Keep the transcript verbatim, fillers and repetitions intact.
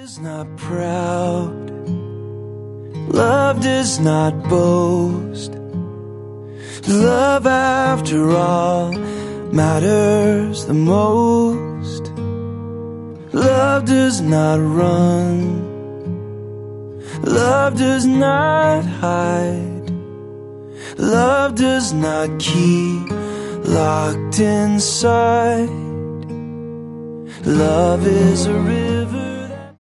is not proud, love does not boast. Love, after all, matters the most. Love does not run, love does not hide, love does not keep locked inside. Love is a river